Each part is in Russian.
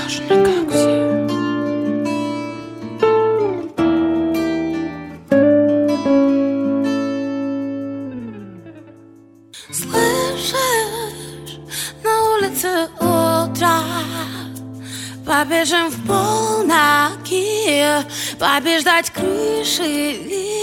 тоже не как все. Слышишь, на улице утро, побежим в полноги, побеждать крыши.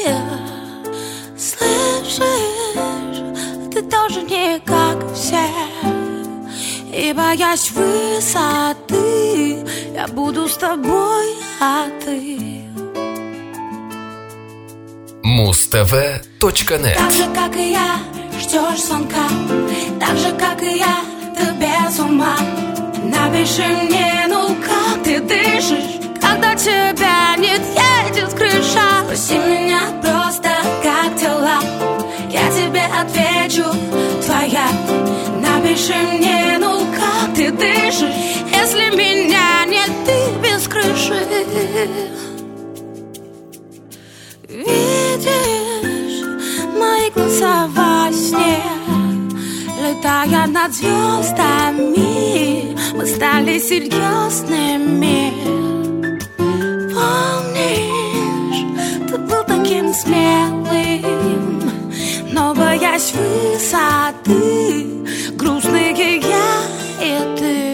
Слышишь, ты тоже не как все, и боясь высоты, я буду с тобой, а ты Muztv.net. Так же, как и я, ждешь звонка, так же, как и я, ты без ума. Напиши мне, ну как ты дышишь, когда тебя нет, едет крыша. Спроси меня просто, как дела, я тебе отвечу, твоя. Напиши мне, ну как ты дышишь, если меня нет, ты без крыши. Видишь мои глаза во сне, летая над звездами, мы стали серьезными. Помнишь, ты был таким смелым, но боясь высоты, грустные я и ты.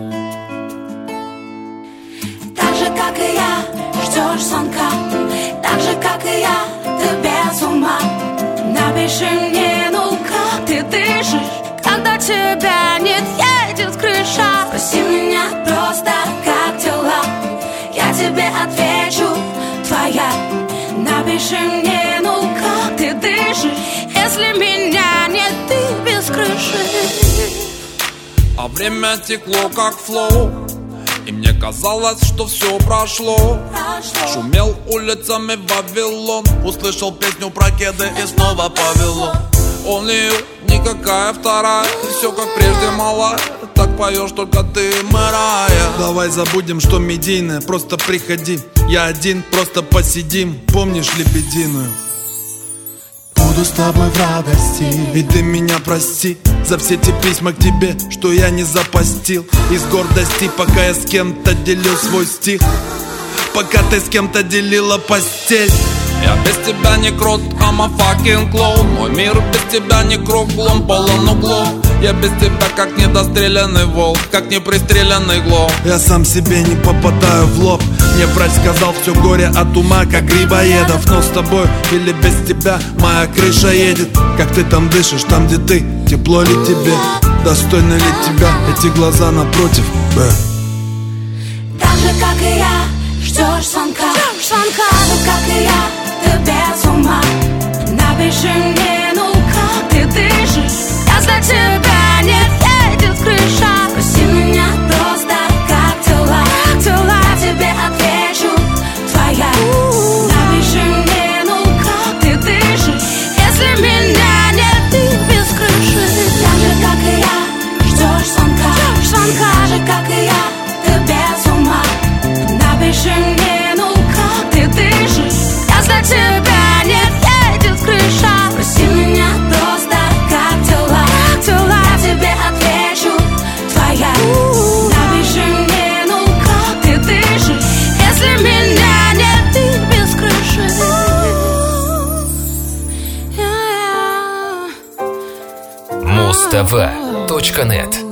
Так же, как и я, ждешь звонка, так же, как и я, ты без ума. Напиши мне, ну как ты дышишь, когда тебя нет, едет крыша. Спроси меня просто, как дела, я тебе отвечу, твоя. Напиши мне, ну как ты дышишь, если меня нет, ты без крыши. А время текло, как флоу, и мне казалось, что все прошло. Шумел улицами Вавилон, услышал песню про кеды и снова повело. Он не никакая вторая, все как прежде, малая. Так поешь только ты, Мэрайя. Давай забудем, что медийное, просто приходи. Я один, просто посидим, помнишь лебединую? Буду с тобой в радости, и ты меня прости за все те письма к тебе, что я не запостил. Из гордости, пока я с кем-то делил свой стих, пока ты с кем-то делила постель. Я без тебя не крут, I'm a fucking clown. Мой мир без тебя не круглым, полон углов. Я без тебя как недостреленный волк, как непристреленный глоб. Я сам себе не попадаю в лоб. Мне врач сказал, все горе от ума, как грибоедов. Но с тобой или без тебя моя крыша едет. Как ты там дышишь, там где ты, тепло ли тебе, достойны ли тебя эти глаза напротив? Так же, как и я, ждешь звонка, так же, как и я, ты без ума. Напиши мне, ну как ты дышишь, когда тебя нет, едет крыша. Спроси меня просто, как дела, я тебе отвечу, твоя. Напиши мне, ну как ты дышишь, если меня нет, ты без крыши. Так же, как и я, ждешь звонка, так же, как и я, ты без ума. Напиши мне, ну как ты дышишь, если тебя нет, едет крыша. Спроси меня просто, как дела, я тебе отвечу, твоя. Напиши мне, ну как ты дышишь, если меня нет, ты без крыши. Muztv.net.